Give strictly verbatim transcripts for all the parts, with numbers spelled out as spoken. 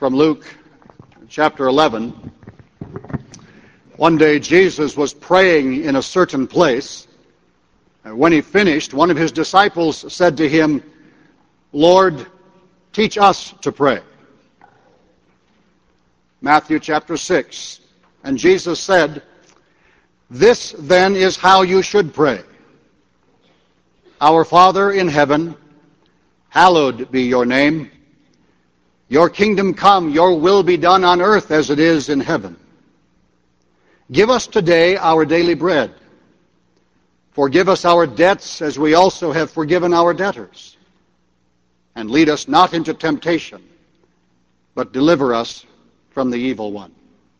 from Luke chapter eleven. One day Jesus was praying in a certain place. And when he finished, one of his disciples said to him, "Lord, teach us to pray." Matthew chapter six. And Jesus said, "This then is how you should pray. Our Father in heaven, hallowed be your name. Your kingdom come, your will be done on earth as it is in heaven. Give us today our daily bread. Forgive us our debts as we also have forgiven our debtors. And lead us not into temptation, but deliver us from the evil one."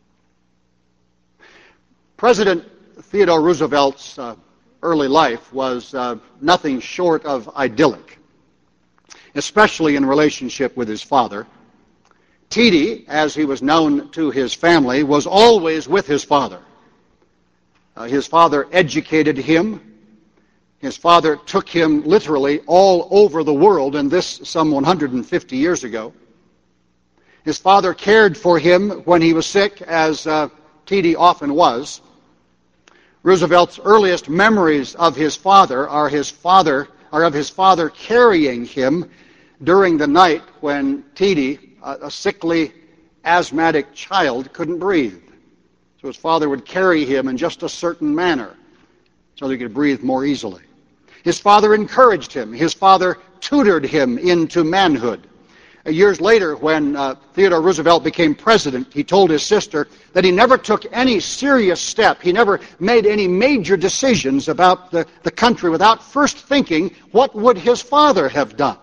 President Theodore Roosevelt's uh, early life was uh, nothing short of idyllic, especially in relationship with his father. T D, as he was known to his family, was always with his father. Uh, his father educated him. His father took him literally all over the world, and this some one hundred fifty years ago. His father cared for him when he was sick, as uh, T D often was. Roosevelt's earliest memories of his father are his father are of his father carrying him during the night when T D, a, a sickly, asthmatic child, couldn't breathe. So his father would carry him in just a certain manner so that he could breathe more easily. His father encouraged him. His father tutored him into manhood. Years later, when uh, Theodore Roosevelt became president, he told his sister that he never took any serious step. He never made any major decisions about the, the country without first thinking, what would his father have done?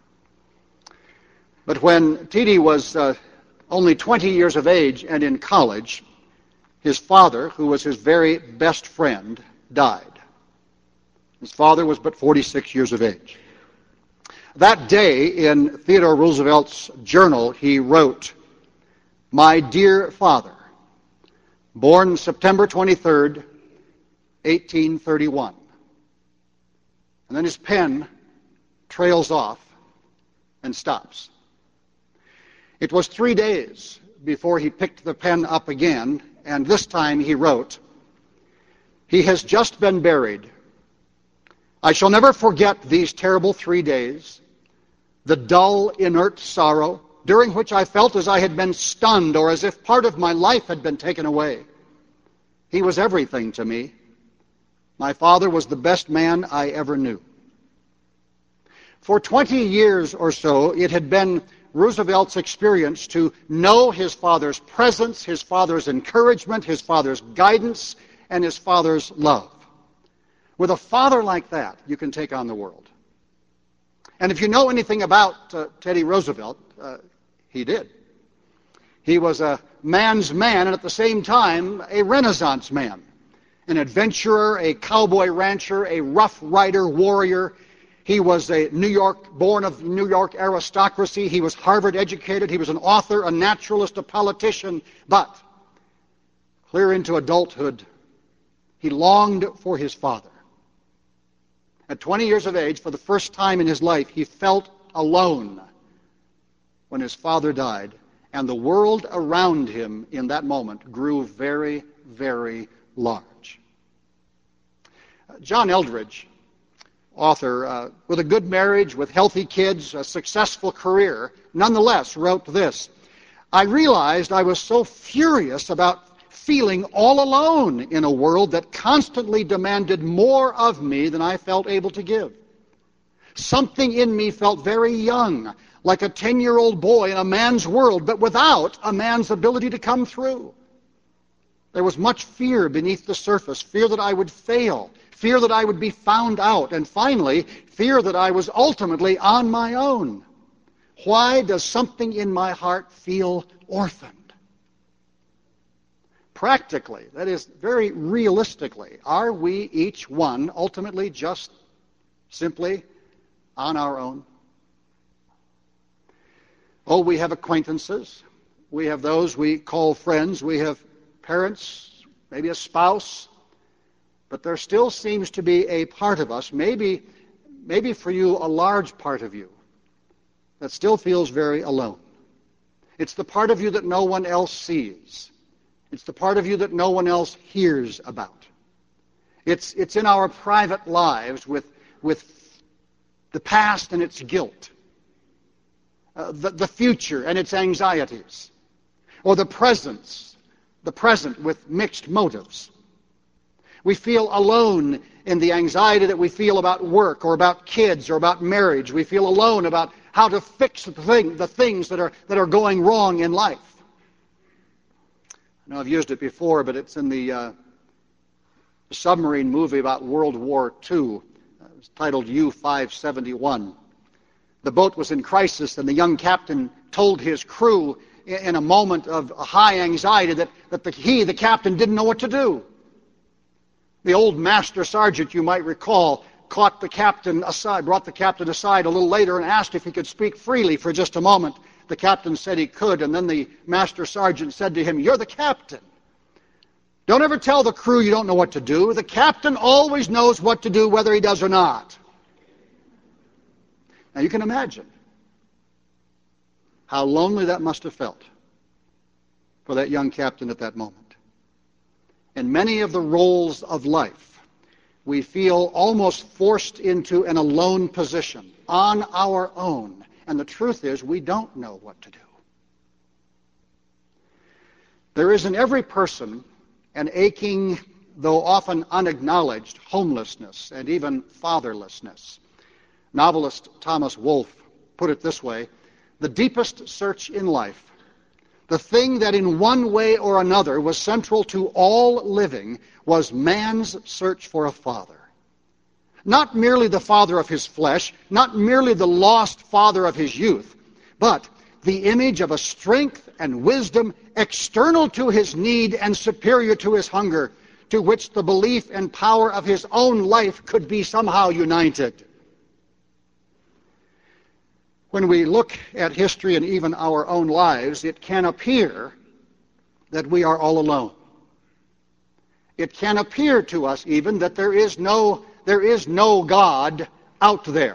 But when T D was uh, only twenty years of age and in college, his father, who was his very best friend, died. His father was but forty-six years of age. That day, in Theodore Roosevelt's journal, he wrote, "My dear father, born September twenty-third, eighteen thirty-one. And then his pen trails off and stops. It was three days before he picked the pen up again, and this time he wrote, "He has just been buried. I shall never forget these terrible three days, the dull, inert sorrow, during which I felt as I had been stunned or as if part of my life had been taken away. He was everything to me. My father was the best man I ever knew." For twenty years or so, it had been Roosevelt's experience to know his father's presence, his father's encouragement, his father's guidance, and his father's love. With a father like that, you can take on the world. And if you know anything about uh, Teddy Roosevelt, uh, he did. He was a man's man and at the same time a Renaissance man. An adventurer, a cowboy rancher, a rough rider warrior. He was a New York, born of New York aristocracy. He was Harvard educated. He was an author, a naturalist, a politician. But clear into adulthood, he longed for his father. At twenty years of age, for the first time in his life, he felt alone when his father died, and the world around him in that moment grew very, very large. John Eldredge, author, uh, with a good marriage, with healthy kids, a successful career, nonetheless wrote this: "I realized I was so furious about feeling all alone in a world that constantly demanded more of me than I felt able to give. Something in me felt very young, like a ten-year-old boy in a man's world, but without a man's ability to come through. There was much fear beneath the surface, fear that I would fail, fear that I would be found out, and finally, fear that I was ultimately on my own. Why does something in my heart feel orphaned?" Practically, that is, very realistically, are we each one ultimately just simply on our own? Oh, we have acquaintances. We have those we call friends. We have parents, maybe a spouse. But there still seems to be a part of us, maybe, maybe for you, a large part of you, that still feels very alone. It's the part of you that no one else sees. It's the part of you that no one else hears about. It's, it's in our private lives with, with the past and its guilt, uh, the, the future and its anxieties, or the presence, the present with mixed motives. We feel alone in the anxiety that we feel about work or about kids or about marriage. We feel alone about how to fix the, thing, the things that are, that are going wrong in life. I know I've used it before, but it's in the uh, submarine movie about World War Two. It was titled U five seventy-one. The boat was in crisis, and the young captain told his crew in, in a moment of high anxiety that, that the, he, the captain, didn't know what to do. The old master sergeant, you might recall, caught the captain aside, brought the captain aside a little later and asked if he could speak freely for just a moment. The captain said he could, and then the master sergeant said to him, "You're the captain. Don't ever tell the crew you don't know what to do. The captain always knows what to do whether he does or not." Now you can imagine how lonely that must have felt for that young captain at that moment. In many of the roles of life, we feel almost forced into an alone position, on our own. And the truth is, we don't know what to do. There is in every person an aching, though often unacknowledged, homelessness and even fatherlessness. Novelist Thomas Wolfe put it this way: the deepest search in life, the thing that in one way or another was central to all living, was man's search for a father. Not merely the father of his flesh, not merely the lost father of his youth, but the image of a strength and wisdom external to his need and superior to his hunger, to which the belief and power of his own life could be somehow united. When we look at history and even our own lives, it can appear that we are all alone. It can appear to us even that there is no, there is no God out there.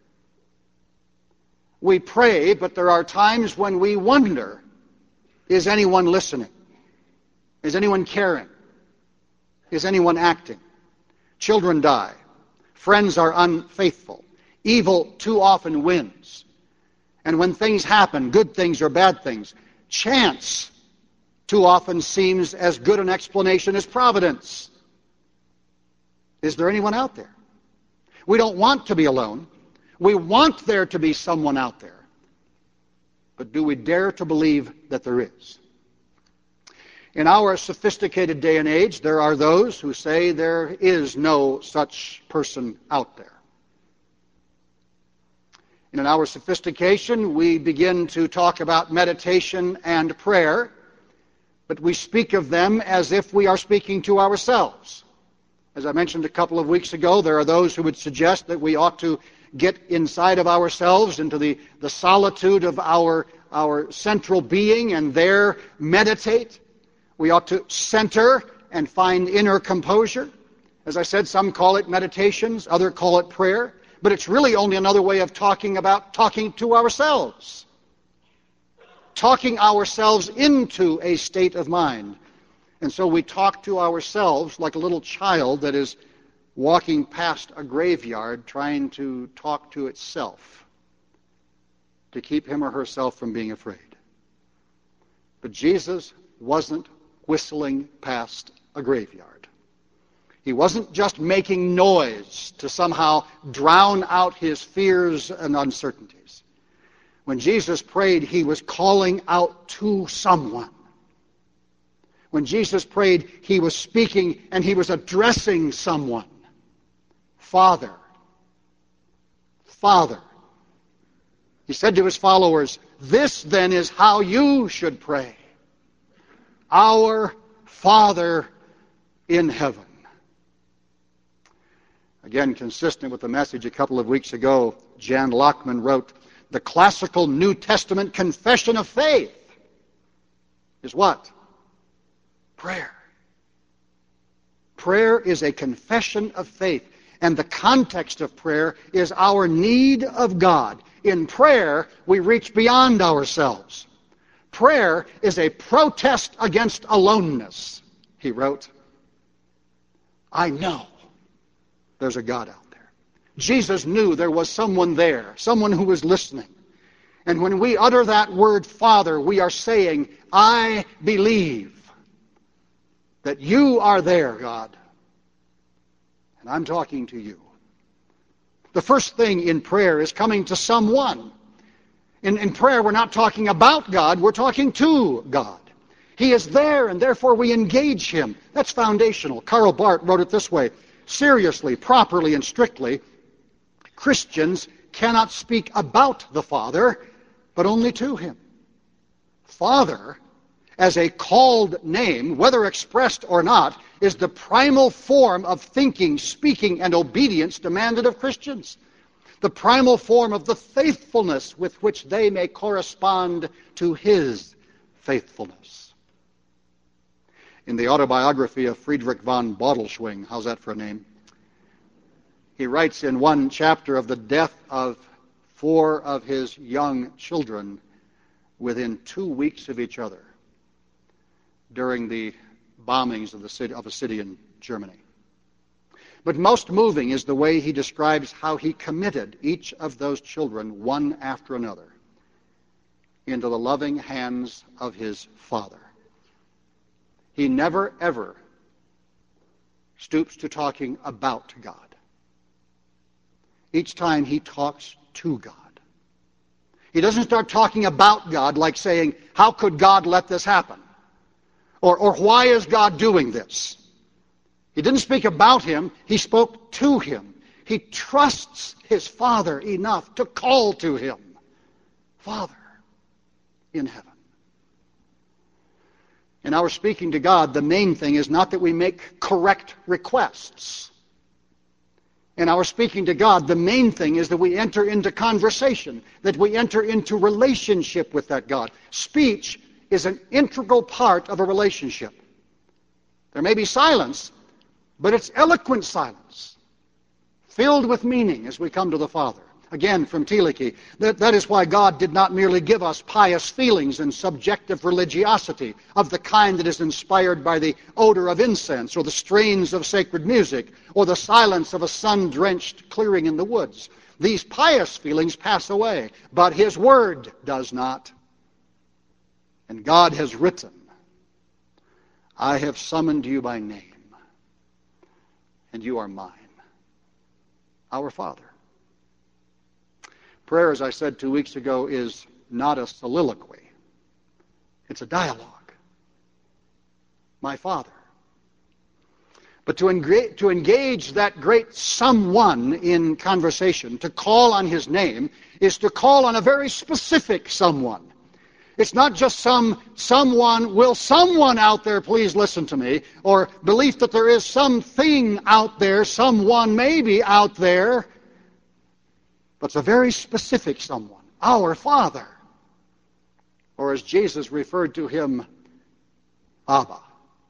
We pray, but there are times when we wonder, is anyone listening? Is anyone caring? Is anyone acting? Children die. Friends are unfaithful. Evil too often wins. And when things happen, good things or bad things, chance too often seems as good an explanation as providence. Is there anyone out there? We don't want to be alone. We want there to be someone out there. But do we dare to believe that there is? In our sophisticated day and age, there are those who say there is no such person out there. In our sophistication, we begin to talk about meditation and prayer, but we speak of them as if we are speaking to ourselves. As I mentioned a couple of weeks ago, there are those who would suggest that we ought to get inside of ourselves into the, the solitude of our, our central being and there meditate. We ought to center and find inner composure. As I said, some call it meditations, others call it prayer. But it's really only another way of talking about talking to ourselves. Talking ourselves into a state of mind. And so we talk to ourselves like a little child that is walking past a graveyard trying to talk to itself to keep him or herself from being afraid. But Jesus wasn't whistling past a graveyard. He wasn't just making noise to somehow drown out his fears and uncertainties. When Jesus prayed, he was calling out to someone. When Jesus prayed, he was speaking and he was addressing someone. Father. Father. He said to his followers, "This then is how you should pray. Our Father in heaven." Again, consistent with the message a couple of weeks ago, Jan Lockman wrote, "The classical New Testament confession of faith is what? Prayer. Prayer is a confession of faith. And the context of prayer is our need of God. In prayer, we reach beyond ourselves. Prayer is a protest against aloneness, he wrote. I know there's a God out there. Jesus knew there was someone there, someone who was listening. And when we utter that word, Father, we are saying, I believe that you are there, God. And I'm talking to you. The first thing in prayer is coming to someone. In, in prayer, we're not talking about God, we're talking to God. He is there, and therefore we engage him. That's foundational. Karl Barth wrote it this way: seriously, properly, and strictly, Christians cannot speak about the Father, but only to him. Father, as a called name, whether expressed or not, is the primal form of thinking, speaking, and obedience demanded of Christians. The primal form of the faithfulness with which they may correspond to his faithfulness. In the autobiography of Friedrich von Bodelschwingh, how's that for a name? He writes in one chapter of the death of four of his young children within two weeks of each other during the bombings of the city of a city in Germany. But most moving is the way he describes how he committed each of those children, one after another, into the loving hands of his Father. He never, ever stoops to talking about God. Each time he talks to God. He doesn't start talking about God like saying, how could God let this happen? Or, or why is God doing this? He didn't speak about him, he spoke to him. He trusts his Father enough to call to him, Father in heaven. In our speaking to God, the main thing is not that we make correct requests. In our speaking to God, the main thing is that we enter into conversation, that we enter into relationship with that God. Speech is an integral part of a relationship. There may be silence, but it's eloquent silence, filled with meaning as we come to the Father. Again, from Thielicke, that, that is why God did not merely give us pious feelings and subjective religiosity of the kind that is inspired by the odor of incense or the strains of sacred music or the silence of a sun-drenched clearing in the woods. These pious feelings pass away, but his word does not. And God has written, I have summoned you by name, and you are mine, our Father. Prayer, as I said two weeks ago, is not a soliloquy. It's a dialogue. My Father. But to engage, to engage that great someone in conversation, to call on his name, is to call on a very specific someone. It's not just some someone, will someone out there please listen to me, or belief that there is something out there, someone maybe out there, but it's a very specific someone, our Father. Or as Jesus referred to him, Abba.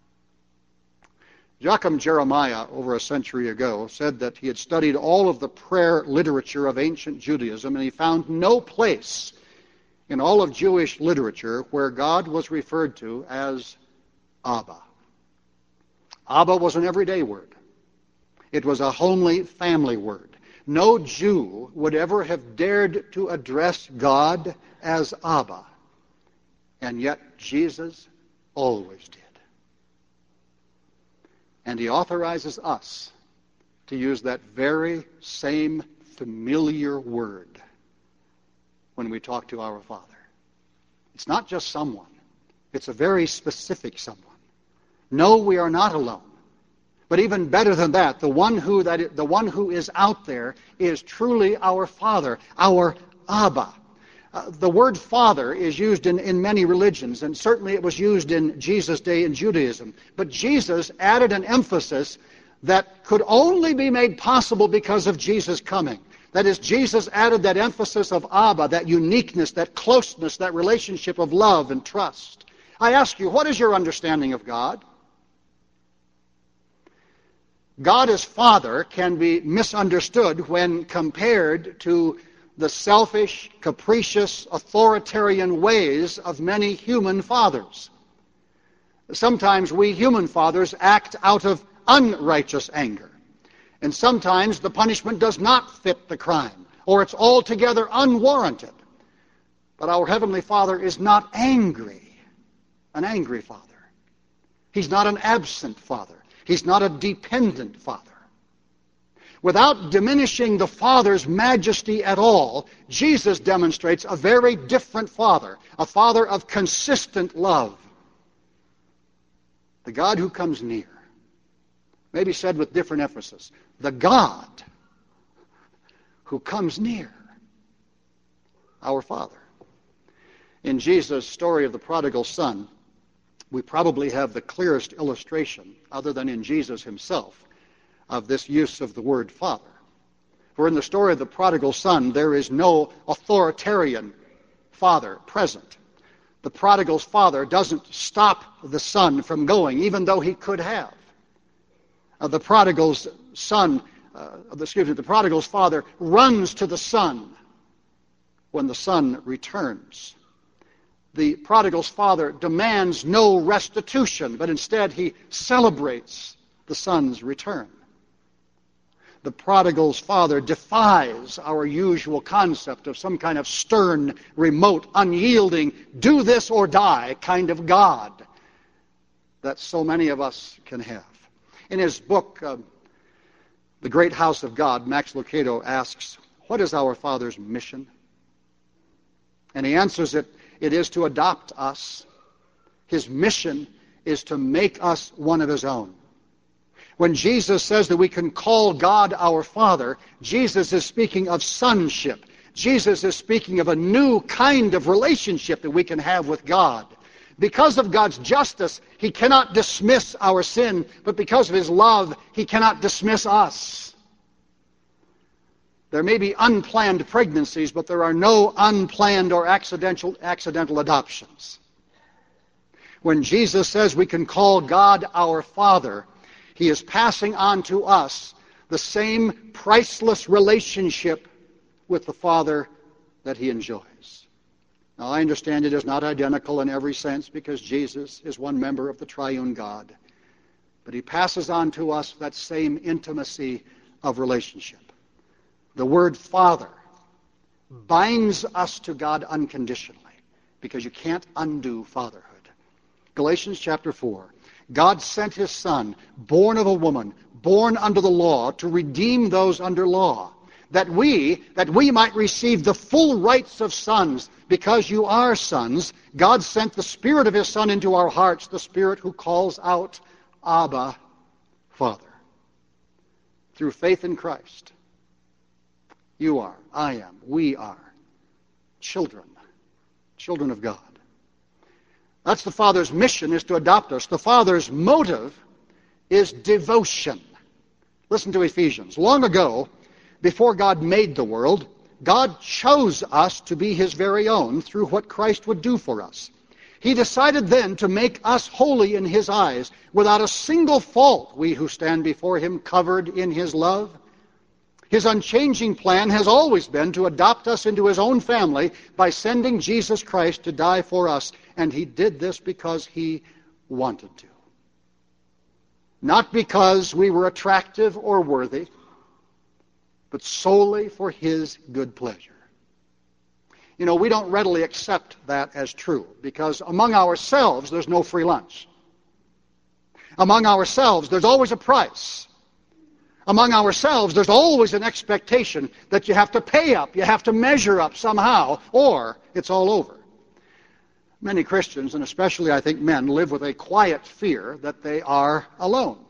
Joachim Jeremiah, over a century ago, said that he had studied all of the prayer literature of ancient Judaism, and he found no place in all of Jewish literature where God was referred to as Abba. Abba was an everyday word. It was a homely family word. No Jew would ever have dared to address God as Abba, and yet Jesus always did. And he authorizes us to use that very same familiar word when we talk to our Father. It's not just someone. It's a very specific someone. No, we are not alone. But even better than that, the one who that is, the one who is out there is truly our Father, our Abba. Uh, the word Father is used in, in many religions, and certainly it was used in Jesus' day in Judaism. But Jesus added an emphasis that could only be made possible because of Jesus' coming. That is, Jesus added that emphasis of Abba, that uniqueness, that closeness, that relationship of love and trust. I ask you, what is your understanding of God? God as Father can be misunderstood when compared to the selfish, capricious, authoritarian ways of many human fathers. Sometimes we human fathers act out of unrighteous anger. And sometimes the punishment does not fit the crime, or it's altogether unwarranted. But our Heavenly Father is not angry, an angry Father. He's not an absent Father. He's not a dependent Father. Without diminishing the Father's majesty at all, Jesus demonstrates a very different Father, a Father of consistent love. The God who comes near, maybe said with different emphasis, the God who comes near, our Father. In Jesus' story of the prodigal son, we probably have the clearest illustration, other than in Jesus himself, of this use of the word Father. For in the story of the prodigal son, there is no authoritarian father present. The prodigal's father doesn't stop the son from going, even though he could have. Uh, the prodigal's son, uh, excuse me, the prodigal's father runs to the son when the son returns. The prodigal's father demands no restitution, but instead he celebrates the son's return. The prodigal's father defies our usual concept of some kind of stern, remote, unyielding, do this or die kind of God that so many of us can have. In his book, uh, The Great House of God, Max Lucado asks, what is our Father's mission? And he answers it, it is to adopt us. His mission is to make us one of his own. When Jesus says that we can call God our Father, Jesus is speaking of sonship. Jesus is speaking of a new kind of relationship that we can have with God. Because of God's justice, he cannot dismiss our sin, but because of his love, he cannot dismiss us. There may be unplanned pregnancies, but there are no unplanned or accidental, accidental adoptions. When Jesus says we can call God our Father, he is passing on to us the same priceless relationship with the Father that he enjoys. Now, I understand it is not identical in every sense because Jesus is one member of the triune God. But he passes on to us that same intimacy of relationship. The word Father binds us to God unconditionally because you can't undo fatherhood. Galatians chapter four. God sent his Son, born of a woman, born under the law, to redeem those under law, that we, that we might receive the full rights of sons. Because you are sons, God sent the Spirit of his Son into our hearts, the Spirit who calls out, Abba, Father. Through faith in Christ, you are, I am, we are children, children of God. That's the Father's mission, is to adopt us. The Father's motive is devotion. Listen to Ephesians. Long ago, before God made the world, God chose us to be his very own through what Christ would do for us. He decided then to make us holy in his eyes, without a single fault, we who stand before him covered in his love. His unchanging plan has always been to adopt us into his own family by sending Jesus Christ to die for us. And he did this because he wanted to. Not because we were attractive or worthy, but solely for his good pleasure. You know, we don't readily accept that as true, because among ourselves there's no free lunch. Among ourselves there's always a price. Among ourselves there's always an expectation that you have to pay up, you have to measure up somehow, or it's all over. Many Christians, and especially I think men, live with a quiet fear that they are alone.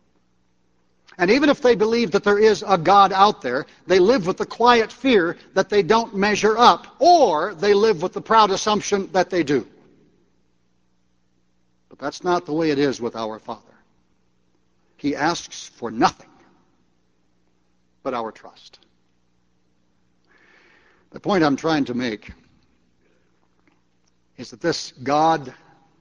And even if they believe that there is a God out there, they live with the quiet fear that they don't measure up, or they live with the proud assumption that they do. But that's not the way it is with our Father. He asks for nothing but our trust. The point I'm trying to make is that this God,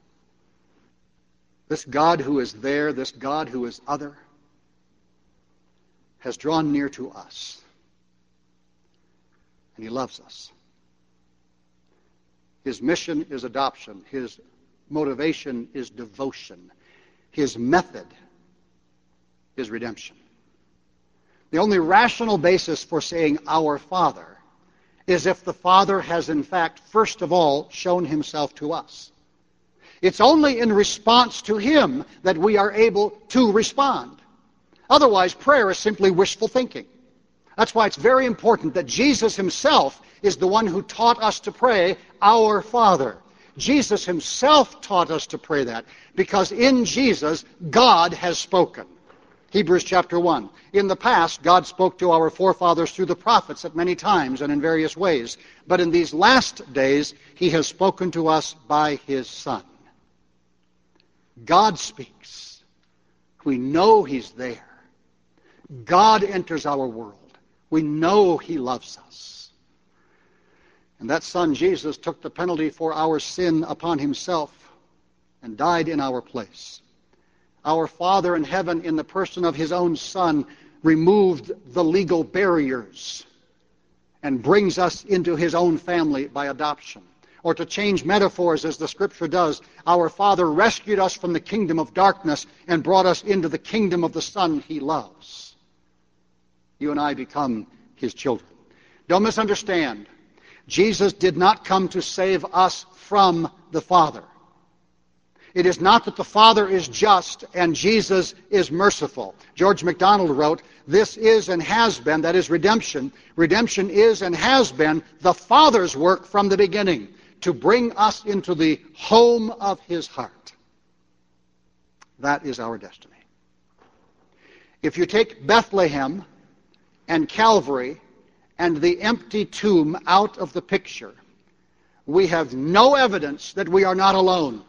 this God who is there, this God who is other, has drawn near to us. and he loves us. His mission is adoption. His motivation is devotion. His method is redemption. The only rational basis for saying our Father is if the Father has in fact, first of all, shown himself to us. It's only in response to him that we are able to respond. Otherwise, prayer is simply wishful thinking. That's why it's very important that Jesus himself is the one who taught us to pray, our Father. Jesus himself taught us to pray that, because in Jesus, God has spoken. Hebrews chapter one. In the past, God spoke to our forefathers through the prophets at many times and in various ways. But in these last days, he has spoken to us by his Son. God speaks. We know he's there. God enters our world. We know he loves us. And that Son, Jesus, took the penalty for our sin upon himself and died in our place. Our Father in heaven, in the person of his own Son, removed the legal barriers and brings us into his own family by adoption. Or to change metaphors as the Scripture does, our Father rescued us from the kingdom of darkness and brought us into the kingdom of the Son he loves. You and I become his children. Don't misunderstand. Jesus did not come to save us from the Father. It is not that the Father is just and Jesus is merciful. George MacDonald wrote, "This is and has been," that is redemption. Redemption is and has been the Father's work from the beginning, to bring us into the home of his heart. That is our destiny. If you take Bethlehem and Calvary and the empty tomb out of the picture, we have no evidence that we are not alone.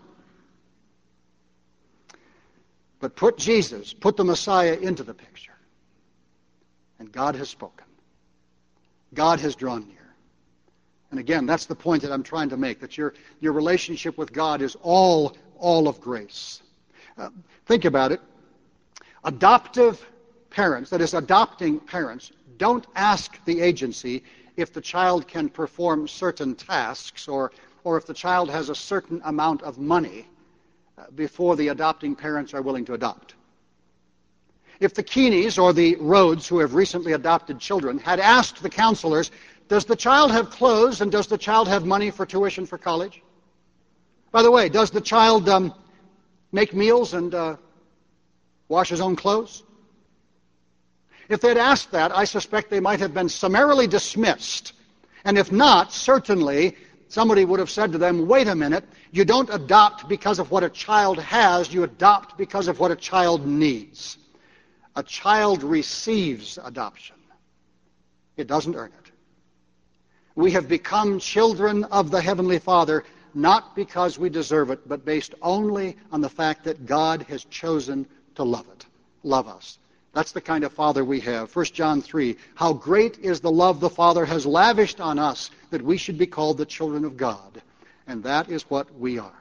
But put Jesus, put the Messiah into the picture, and God has spoken. God has drawn near. And again, that's the point that I'm trying to make, that your, your relationship with God is all, all of grace. Uh, think about it. Adoptive parents, that is, adopting parents, don't ask the agency if the child can perform certain tasks or, or if the child has a certain amount of money before the adopting parents are willing to adopt. If the Keeneys or the Rhodes, who have recently adopted children, had asked the counselors, does the child have clothes and does the child have money for tuition for college? By the way, does the child um, make meals and uh, wash his own clothes? If they'd asked that, I suspect they might have been summarily dismissed. And if not, certainly somebody would have said to them, wait a minute, you don't adopt because of what a child has, you adopt because of what a child needs. A child receives adoption. It doesn't earn it. We have become children of the Heavenly Father, not because we deserve it, but based only on the fact that God has chosen to love it, love us. That's the kind of Father we have. First John three, how great is the love the Father has lavished on us that we should be called the children of God. And that is what we are.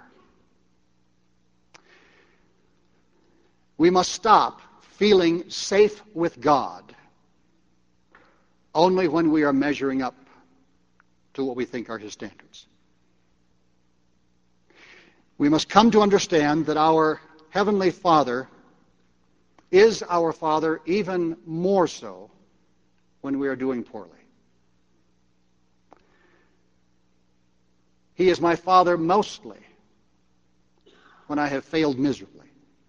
We must stop feeling safe with God only when we are measuring up to what we think are his standards. We must come to understand that our Heavenly Father is our Father even more so when we are doing poorly. He is my Father mostly when I have failed miserably.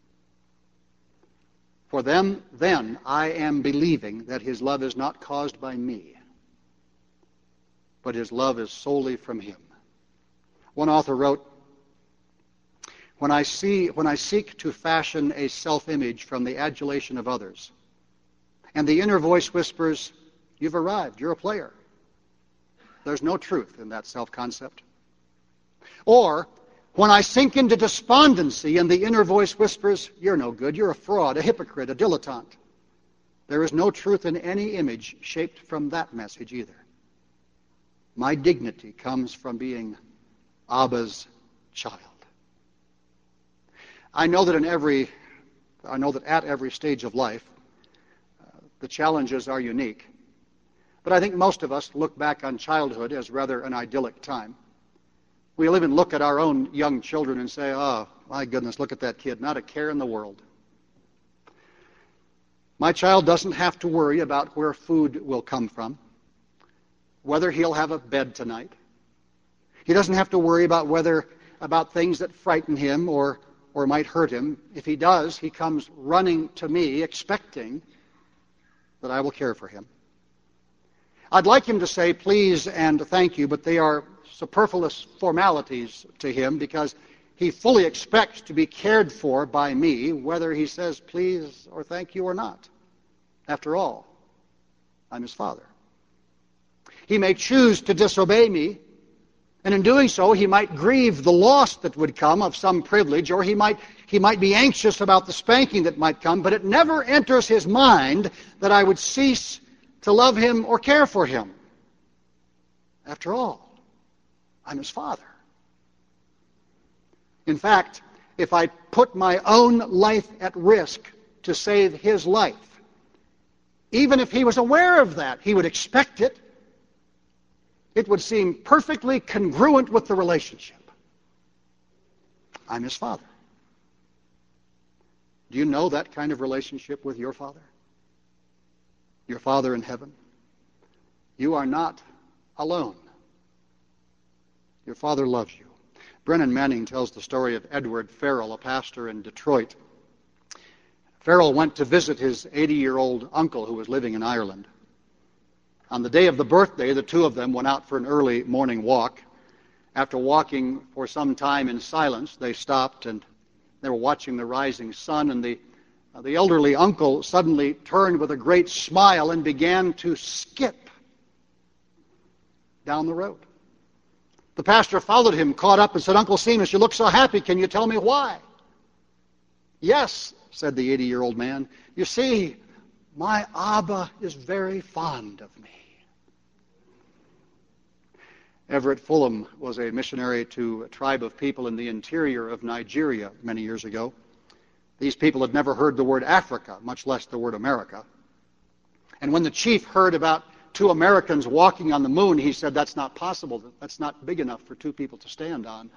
For them, then I am believing that his love is not caused by me, but his love is solely from him. One author wrote, When I see, when I seek to fashion a self-image from the adulation of others, and the inner voice whispers, you've arrived, you're a player. There's no truth in that self-concept. Or, when I sink into despondency and the inner voice whispers, you're no good, you're a fraud, a hypocrite, a dilettante. There is no truth in any image shaped from that message either. My dignity comes from being Abba's child. I know that in every, I know that at every stage of life, uh, the challenges are unique. But I think most of us look back on childhood as rather an idyllic time. We'll even look at our own young children and say, oh, my goodness, look at that kid, not a care in the world. My child doesn't have to worry about where food will come from, whether he'll have a bed tonight. He doesn't have to worry about whether about things that frighten him or, or might hurt him. If he does, he comes running to me expecting that I will care for him. I'd like him to say please and thank you, but they are superfluous formalities to him because he fully expects to be cared for by me, whether he says please or thank you or not. After all, I'm his father. He may choose to disobey me, and in doing so, he might grieve the loss that would come of some privilege, or he might, he might be anxious about the spanking that might come, but it never enters his mind that I would cease to love him or care for him. After all, I'm his father. In fact, if I put my own life at risk to save his life, even if he was aware of that, he would expect it. It would seem perfectly congruent with the relationship. I'm his father. Do you know that kind of relationship with your father? Your Father in heaven? You are not alone. Your Father loves you. Brennan Manning tells the story of Edward Farrell, a pastor in Detroit. Farrell went to visit his eighty-year-old uncle who was living in Ireland. On the day of the birthday, the two of them went out for an early morning walk. After walking for some time in silence, they stopped and they were watching the rising sun, and the, uh, the elderly uncle suddenly turned with a great smile and began to skip down the road. The pastor followed him, caught up, and said, Uncle Seamus, you look so happy. Can you tell me why? Yes, said the eighty-year-old man. You see, my Abba is very fond of me. Everett Fulham was a missionary to a tribe of people in the interior of Nigeria many years ago. These people had never heard the word Africa, much less the word America. And when the chief heard about two Americans walking on the moon, he said, that's not possible. That's not big enough for two people to stand on.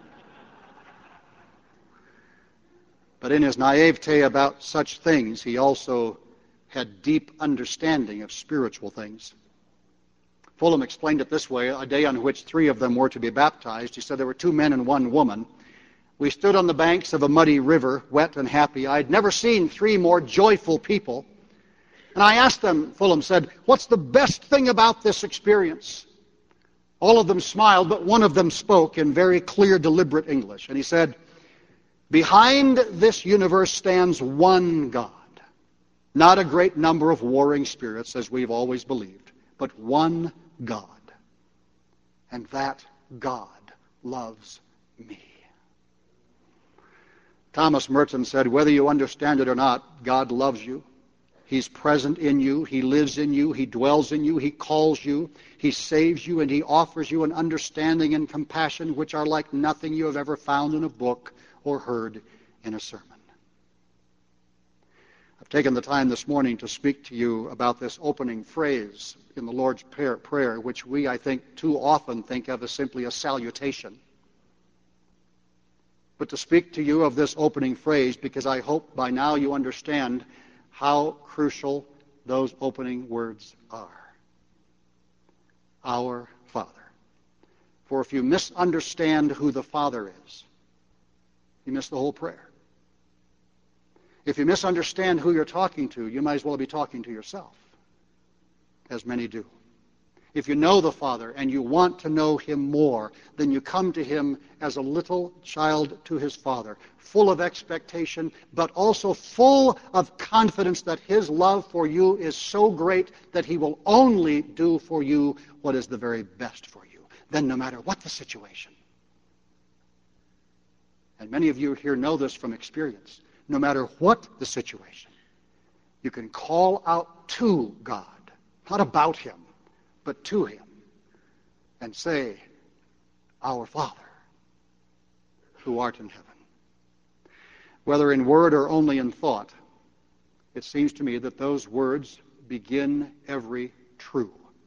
But in his naivete about such things, he also had deep understanding of spiritual things. Fulham explained it this way: a day on which three of them were to be baptized. He said there were two men and one woman. We stood on the banks of a muddy river, wet and happy. I had never seen three more joyful people. And I asked them, Fulham said, what's the best thing about this experience? All of them smiled, but one of them spoke in very clear, deliberate English. And he said, behind this universe stands one God. Not a great number of warring spirits, as we've always believed, but one God. And that God loves me. Thomas Merton said, whether you understand it or not, God loves you. He's present in you. He lives in you. He dwells in you. He calls you. He saves you, and he offers you an understanding and compassion which are like nothing you have ever found in a book or heard in a sermon. I've taken the time this morning to speak to you about this opening phrase in the Lord's Prayer, which we, I think, too often think of as simply a salutation. But to speak to you of this opening phrase because I hope by now you understand how crucial those opening words are. Our Father. For if you misunderstand who the Father is, you miss the whole prayer. If you misunderstand who you're talking to, you might as well be talking to yourself, as many do. If you know the Father and you want to know him more, then you come to him as a little child to his Father, full of expectation, but also full of confidence that his love for you is so great that he will only do for you what is the very best for you. Then no matter what the situation, and many of you here know this from experience, no matter what the situation, you can call out to God, not about him, but to him, and say, Our Father, who art in heaven. Whether in word or only in thought, it seems to me that those words begin every true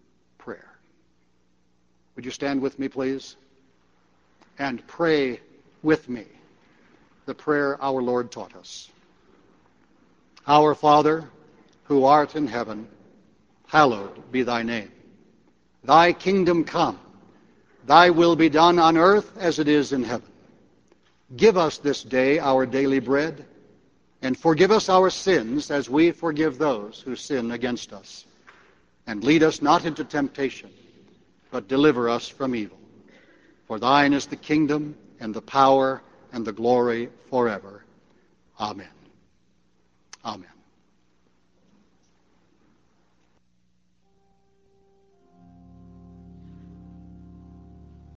Would you stand with me, please, and pray with me the prayer our Lord taught us. Our Father, who art in heaven, hallowed be thy name. Thy kingdom come, thy will be done on earth as it is in heaven. Give us this day our daily bread, and forgive us our sins as we forgive those who sin against us. And lead us not into temptation, but deliver us from evil. For thine is the kingdom, and the power, and the glory forever. Amen. Amen.